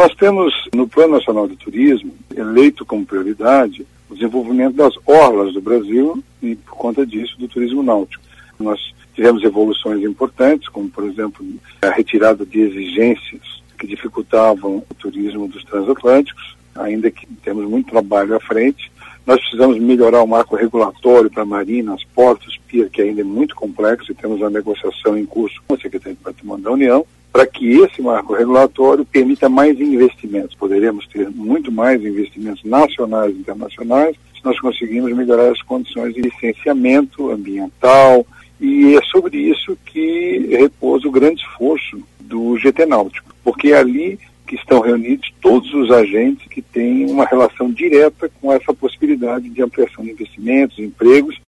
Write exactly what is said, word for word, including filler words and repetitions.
nós temos no Plano Nacional de Turismo eleito como prioridade o desenvolvimento das orlas do Brasil e, por conta disso, do turismo náutico. Nós tivemos evoluções importantes, como, por exemplo, a retirada de exigências que dificultavam o turismo dos transatlânticos, ainda que temos muito trabalho à frente. Nós precisamos melhorar o marco regulatório para a Marina, as portos, P I A, que ainda é muito complexo, e temos uma negociação em curso com a Secretaria de Patrimônio da União, para que esse marco regulatório permita mais investimentos. Poderemos ter muito mais investimentos nacionais e internacionais se nós conseguirmos melhorar as condições de licenciamento ambiental, e é sobre isso que repousa o grande esforço do G T Náutico, porque é ali que estão reunidos todos os agentes que têm uma relação direta com essa possibilidade de ampliação de investimentos, empregos